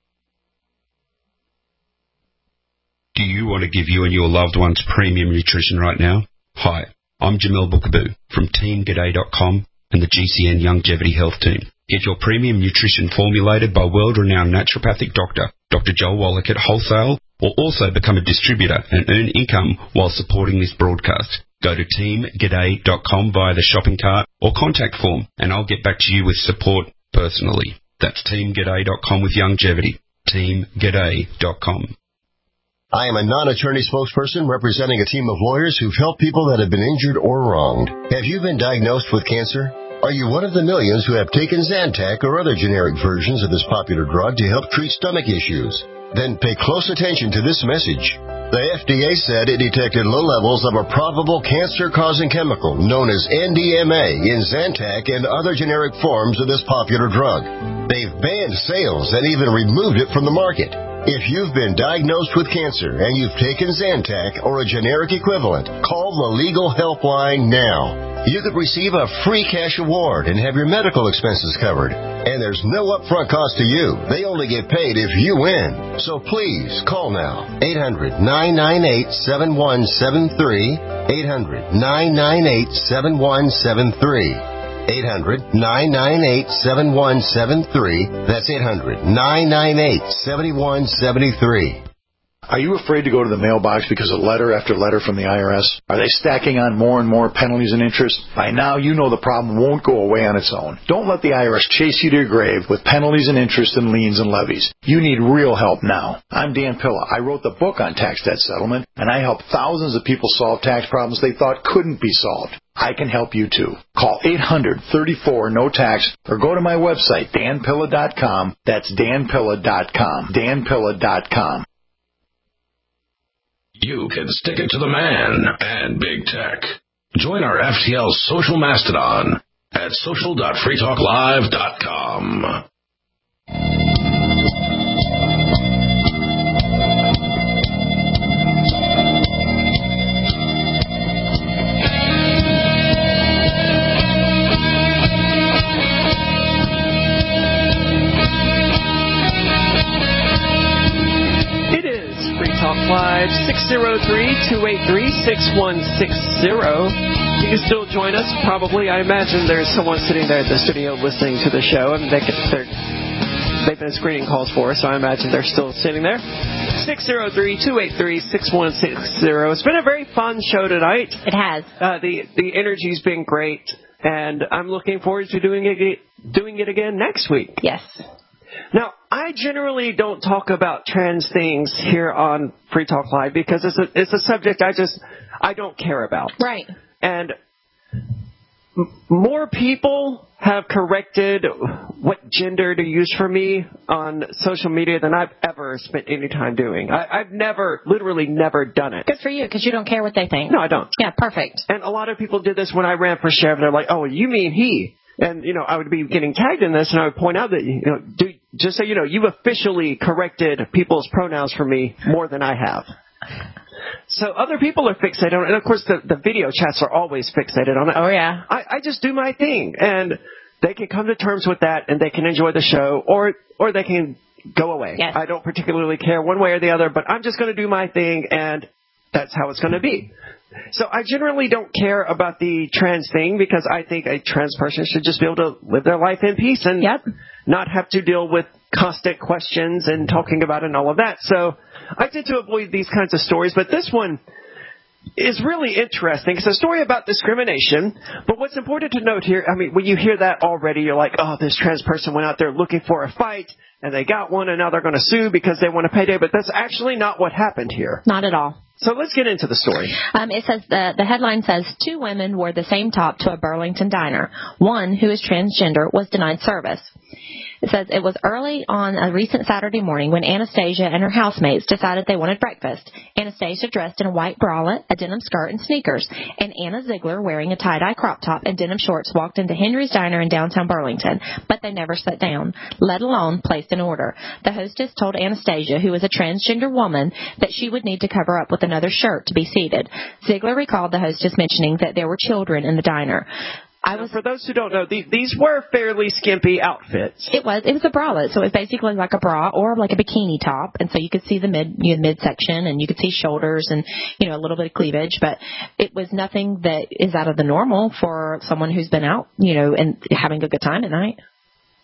Do you want to give you and your loved ones premium nutrition right now? Hi, I'm Jamil Bookaboo from TeamGaday.com and the GCN Longevity Health Team. Get your premium nutrition formulated by world-renowned naturopathic doctor, Dr. Joel Wallach at wholesale or also become a distributor and earn income while supporting this broadcast. Go to teamg'day.com via the shopping cart or contact form, and I'll get back to you with support personally. That's teamg'day.com with Youngevity. teamg'day.com. I am a non-attorney spokesperson representing a team of lawyers who've helped people that have been injured or wronged. Have you been diagnosed with cancer? Are you one of the millions who have taken Zantac or other generic versions of this popular drug to help treat stomach issues? Then pay close attention to this message. The FDA said it detected low levels of a probable cancer-causing chemical known as NDMA in Zantac and other generic forms of this popular drug. They've banned sales and even removed it from the market. If you've been diagnosed with cancer and you've taken Zantac or a generic equivalent, call the Legal Helpline now. You could receive a free cash award and have your medical expenses covered. And there's no upfront cost to you. They only get paid if you win. So please, call now. 800-998-7173. 800-998-7173. 800-998-7173. That's 800-998-7173. Are you afraid to go to the mailbox because of letter after letter from the IRS? Are they stacking on more and more penalties and interest? By now, you know the problem won't go away on its own. Don't let the IRS chase you to your grave with penalties and interest and liens and levies. You need real help now. I'm Dan Pilla. I wrote the book on tax debt settlement, and I help thousands of people solve tax problems they thought couldn't be solved. I can help you too. Call 800-34-NO-TAX or go to my website, danpilla.com. That's danpilla.com. danpilla.com. You can stick it to the man and big tech. Join our FTL social mastodon at social.freetalklive.com. Live 603-283-6160. You can still join us, probably. I imagine there's someone sitting there at the studio listening to the show, and they've been screening calls for us, so I imagine they're still sitting there. 603-283-6160. It's been a very fun show tonight. It has. The energy's been great, and I'm looking forward to doing it again next week. Yes. Now, I generally don't talk about trans things here on Free Talk Live because it's a subject I don't care about. Right. And more people have corrected what gender to use for me on social media than I've ever spent any time doing. I've literally never done it. Good for you, because you don't care what they think. No, I don't. Yeah, perfect. And a lot of people did this when I ran for sheriff. They're like, oh, you mean he. And, I would be getting tagged in this, and I would point out that, just so you know, you've officially corrected people's pronouns for me more than I have. So other people are fixated on it. And, of course, the video chats are always fixated on it. Oh, yeah. I just do my thing. And they can come to terms with that, and they can enjoy the show, or they can go away. Yes. I don't particularly care one way or the other, but I'm just going to do my thing, and that's how it's going to be. So I generally don't care about the trans thing because I think a trans person should just be able to live their life in peace and not have to deal with constant questions and talking about it and all of that. So I tend to avoid these kinds of stories, but this one is really interesting. It's a story about discrimination, but what's important to note here, when you hear that already, you're like, oh, this trans person went out there looking for a fight, and they got one, and now they're going to sue because they want a payday, but that's actually not what happened here. Not at all. So let's get into the story. It says the headline says 2 women wore the same top to a Burlington diner. One, who is transgender, was denied service. It says it was early on a recent Saturday morning when Anastasia and her housemates decided they wanted breakfast. Anastasia dressed in a white bralette, a denim skirt, and sneakers, and Anna Ziegler, wearing a tie-dye crop top and denim shorts, walked into Henry's Diner in downtown Burlington, but they never sat down, let alone placed an order. The hostess told Anastasia, who is a transgender woman, that she would need to cover up with another shirt to be seated. Ziegler recalled the hostess mentioning that there were children in the diner. For those who don't know, these were fairly skimpy outfits. It was a bralette, so it was basically like a bra or like a bikini top, and so you could see the midsection, and you could see shoulders and a little bit of cleavage, but it was nothing that is out of the normal for someone who's been out, and having a good time at night.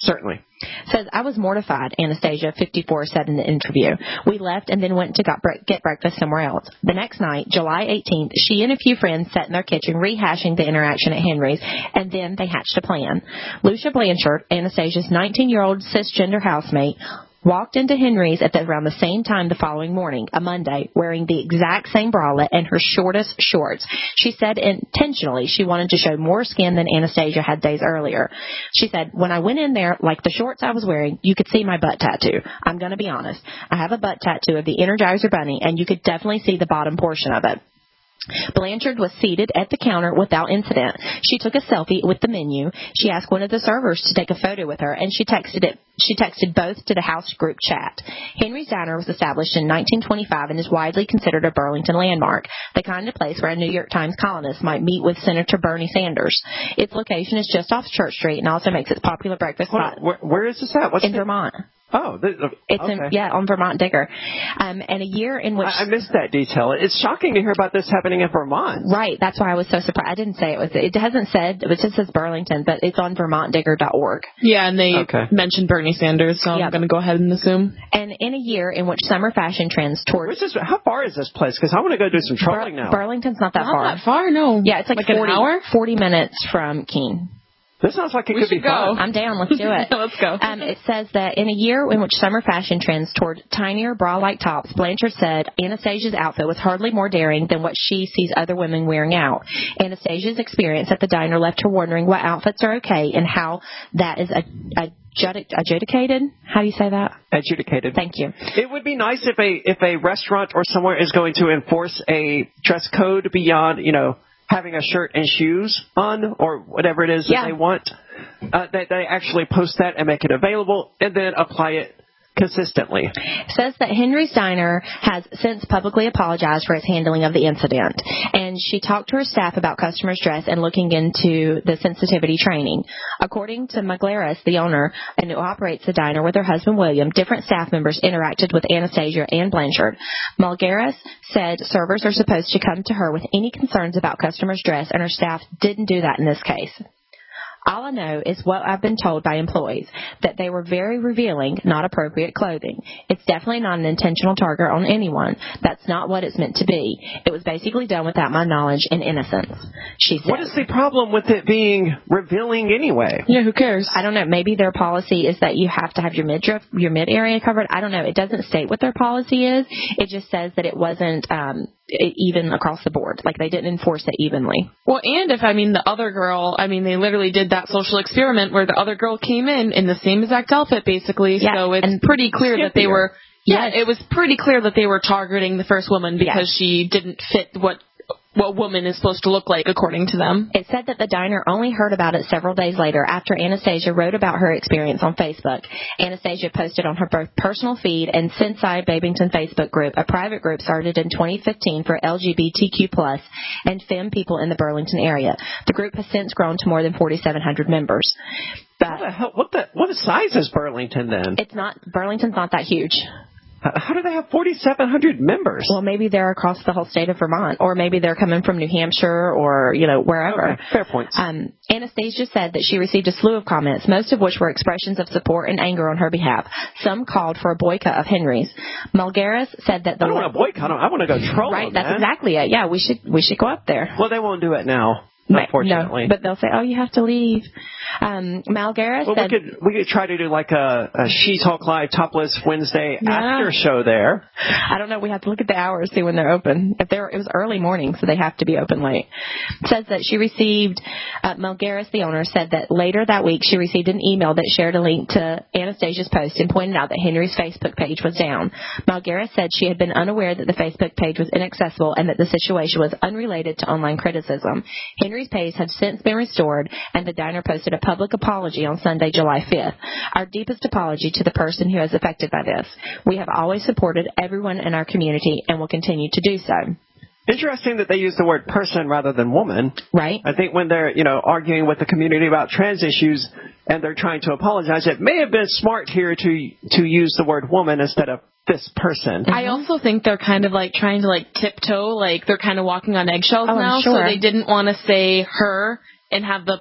Certainly. Says, I was mortified, Anastasia, 54, said in the interview. We left and then went to get breakfast somewhere else. The next night, July 18th, she and a few friends sat in their kitchen rehashing the interaction at Henry's, and then they hatched a plan. Lucia Blanchard, Anastasia's 19-year-old cisgender housemate, walked into Henry's at around the same time the following morning, a Monday, wearing the exact same bralette and her shortest shorts. She said intentionally she wanted to show more skin than Anastasia had days earlier. She said, when I went in there, like the shorts I was wearing, you could see my butt tattoo. I'm going to be honest. I have a butt tattoo of the Energizer Bunny, and you could definitely see the bottom portion of it. Blanchard was seated at the counter without incident. She took a selfie with the menu. She asked one of the servers to take a photo with her, and she texted both to the house group chat. Henry's Diner was established in 1925 and is widely considered a Burlington landmark, the kind of place where a New York Times columnist might meet with Senator Bernie Sanders. Its location is just off Church Street and also makes its popular breakfast spot. Where is this at? What's in Vermont. Oh, it's okay. On Vermont Digger. And a year in which... I missed that detail. It's shocking to hear about this happening in Vermont. Right. That's why I was so surprised. I didn't say it was... It hasn't said... It just says Burlington, but it's on VermontDigger.org. Yeah, and they mentioned Bernie Sanders, so I'm going to go ahead and assume. And in a year in which summer fashion trends toward... How far is this place? Because I want to go do some trolling now. Burlington's not that far. Not that far, no. Yeah, it's like 40, an hour? 40 minutes from Keene. This sounds like it could be fun. I'm down. Let's do it. Let's go. It says that in a year in which summer fashion trends toward tinier bra-like tops, Blanchard said Anastasia's outfit was hardly more daring than what she sees other women wearing out. Anastasia's experience at the diner left her wondering what outfits are okay and how that is adjudicated. How do you say that? Adjudicated. Thank you. It would be nice if a restaurant or somewhere is going to enforce a dress code beyond, having a shirt and shoes on or whatever it is that they want, that they actually post that and make it available and then apply it consistently. It says that Henry's Diner has since publicly apologized for its handling of the incident, and she talked to her staff about customers' dress and looking into the sensitivity training. According to Maglaris, the owner and who operates the diner with her husband William, different staff members interacted with Anastasia and Blanchard. Maglaris said servers are supposed to come to her with any concerns about customers' dress, and her staff didn't do that in this case. All I know is what I've been told by employees, that they were very revealing, not appropriate clothing. It's definitely not an intentional target on anyone. That's not what it's meant to be. It was basically done without my knowledge and innocence, she said. What is the problem with it being revealing anyway? Yeah, who cares? I don't know. Maybe their policy is that you have to have your mid area covered. I don't know. It doesn't state what their policy is. It just says that it wasn't even across the board. Like they didn't enforce it evenly. Well, and the other girl, they literally did that social experiment where the other girl came in the same exact outfit, basically. Yeah. So it's pretty clear that they were. Yeah, it was pretty clear that they were targeting the first woman because she didn't fit what woman is supposed to look like, according to them. It said that the diner only heard about it several days later after Anastasia wrote about her experience on Facebook. Anastasia posted on her both personal feed and Sensei Babington Facebook group, a private group started in 2015 for LGBTQ+ and femme people in the Burlington area. The group has since grown to more than 4,700 members. What size is Burlington then? Burlington's not that huge. How do they have 4,700 members? Well, maybe they're across the whole state of Vermont, or maybe they're coming from New Hampshire or, wherever. Okay, fair points. Anastasia said that she received a slew of comments, most of which were expressions of support and anger on her behalf. Some called for a boycott of Henry's. Malgaris said that I don't want to boycott. I want to go troll. Right, that's exactly it. Yeah, we should go up there. Well, they won't do it now. Unfortunately. No, but they'll say, "Oh, you have to leave." Malgaris said, we could try to do like a She Talk Live Topless Wednesday after show there. I don't know. We have to look at the hours, see when they're open. It was early morning, so they have to be open late. It says that she received, Malgaris, the owner, said that later that week she received an email that shared a link to Anastasia's post and pointed out that Henry's Facebook page was down. Malgaris said she had been unaware that the Facebook page was inaccessible and that the situation was unrelated to online criticism. Henry's page has since been restored, and the diner posted a public apology on Sunday, July 5th. Our deepest apology to the person who is affected by this. We have always supported everyone in our community and will continue to do so. Interesting that they use the word person rather than woman. Right. I think when they're, arguing with the community about trans issues and they're trying to apologize, it may have been smart here to use the word woman instead of this person. I also think they're kind of trying to tiptoe, they're kind of walking on eggshells now, sure. so they didn't want to say her and have the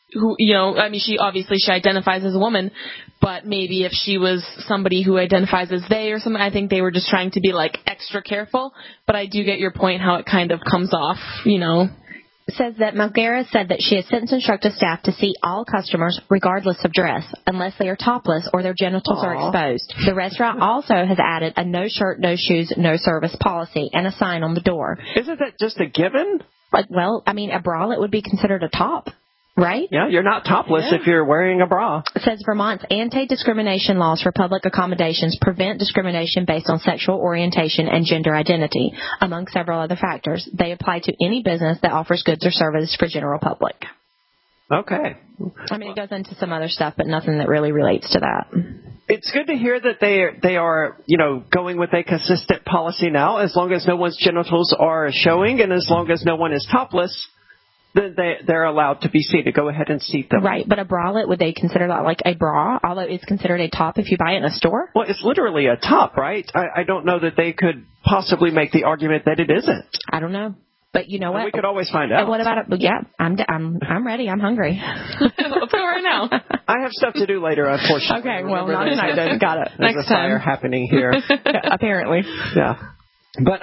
who, she identifies as a woman, but maybe if she was somebody who identifies as they or something, I think they were just trying to be like extra careful. But I do get your point how it kind of comes off, Says that Malguera said that she has since instructed staff to seat all customers regardless of dress, unless they are topless or their genitals are exposed. The restaurant also has added a no shirt, no shoes, no service policy and a sign on the door. Isn't that just a given? A bralette would be considered a top. Right? Yeah, you're not topless if you're wearing a bra. It says Vermont's anti-discrimination laws for public accommodations prevent discrimination based on sexual orientation and gender identity, among several other factors. They apply to any business that offers goods or services for general public. Okay. It goes into some other stuff, but nothing that really relates to that. It's good to hear that they are, going with a consistent policy now, as long as no one's genitals are showing and as long as no one is topless. Then they're allowed to be seated. Go ahead and seat them. Right, but a bralette, would they consider that like a bra, although it's considered a top if you buy it in a store? Well, it's literally a top, right? I don't know that they could possibly make the argument that it isn't. I don't know. But you know what? We could always find out. And what about it? Yeah, I'm ready. I'm hungry. Let's go right now. I have stuff to do later, unfortunately. Okay, well, not tonight then. Got it. There's Next a fire happening here. Yeah, apparently. Yeah. But,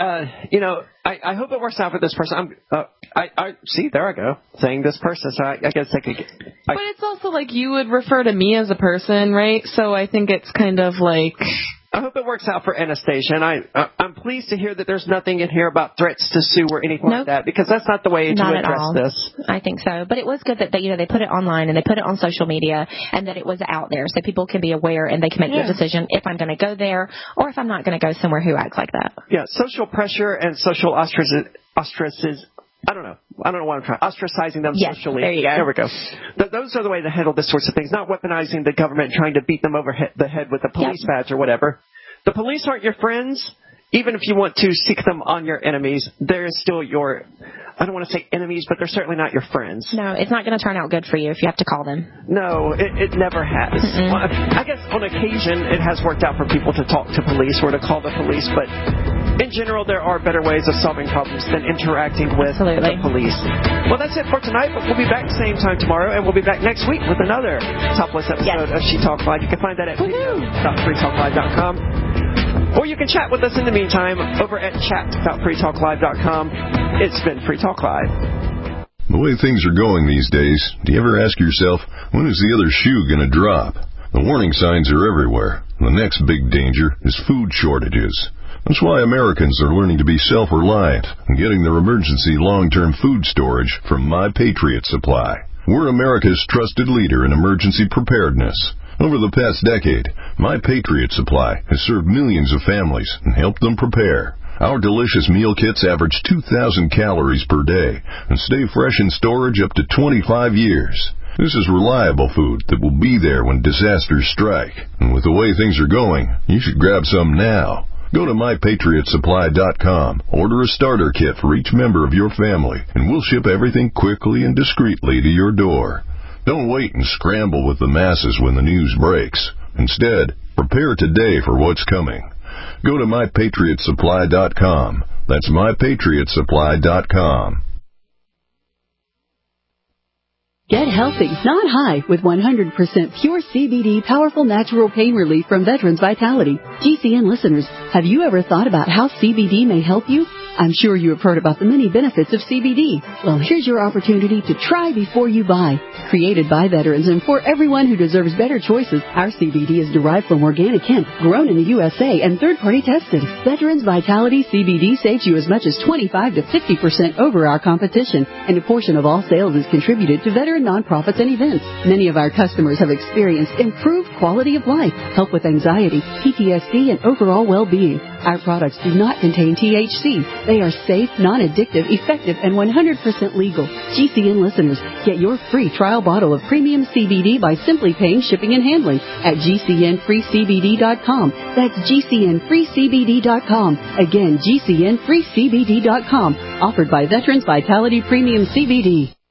I hope it works out for this person. I see, there I go, saying this person, so I guess I could get... But it's also like you would refer to me as a person, right? So I think it's kind of like... I hope it works out for Anastasia, and I'm pleased to hear that there's nothing in here about threats to sue or anything like that, because that's not the way to address this. I think so. But it was good that they put it online and they put it on social media and that it was out there so people can be aware and they can make their decision if I'm going to go there or if I'm not going to go somewhere who acts like that. Yeah, social pressure and social ostracizing. I don't know what I'm trying. Ostracizing them socially. There you go. There we go. Those are the way to handle this sorts of things. Not weaponizing the government, trying to beat them over the head with a police badge or whatever. The police aren't your friends. Even if you want to seek them on your enemies, they're still your, I don't want to say enemies, but they're certainly not your friends. No, it's not going to turn out good for you if you have to call them. No, it never has. Well, I guess on occasion it has worked out for people to talk to police or to call the police, but in general there are better ways of solving problems than interacting with the police. Well, that's it for tonight, but we'll be back same time tomorrow, and we'll be back next week with another topless episode of She Talk Live. You can find that at video.freetalklive.com. Or you can chat with us in the meantime over at chat.freetalklive.com. It's been Free Talk Live. The way things are going these days, do you ever ask yourself, when is the other shoe going to drop? The warning signs are everywhere. The next big danger is food shortages. That's why Americans are learning to be self-reliant and getting their emergency long-term food storage from My Patriot Supply. We're America's trusted leader in emergency preparedness. Over the past decade, My Patriot Supply has served millions of families and helped them prepare. Our delicious meal kits average 2,000 calories per day and stay fresh in storage up to 25 years. This is reliable food that will be there when disasters strike. And with the way things are going, you should grab some now. Go to MyPatriotSupply.com, order a starter kit for each member of your family, and we'll ship everything quickly and discreetly to your door. Don't wait and scramble with the masses when the news breaks. Instead, prepare today for what's coming. Go to MyPatriotSupply.com. That's MyPatriotSupply.com. Get healthy, not high, with 100% pure CBD powerful natural pain relief from Veterans Vitality. GCN listeners, have you ever thought about how CBD may help you? I'm sure you have heard about the many benefits of CBD. Well, here's your opportunity to try before you buy. Created by veterans and for everyone who deserves better choices, our CBD is derived from organic hemp, grown in the USA, and third-party tested. Veterans Vitality CBD saves you as much as 25 to 50% over our competition, and a portion of all sales is contributed to veteran nonprofits and events. Many of our customers have experienced improved quality of life, help with anxiety, PTSD, and overall well-being. Our products do not contain THC. They are safe, non-addictive, effective, and 100% legal. GCN listeners, get your free trial bottle of premium CBD by simply paying shipping and handling at GCNFreeCBD.com. That's GCNFreeCBD.com. Again, GCNFreeCBD.com. Offered by Veterans Vitality Premium CBD.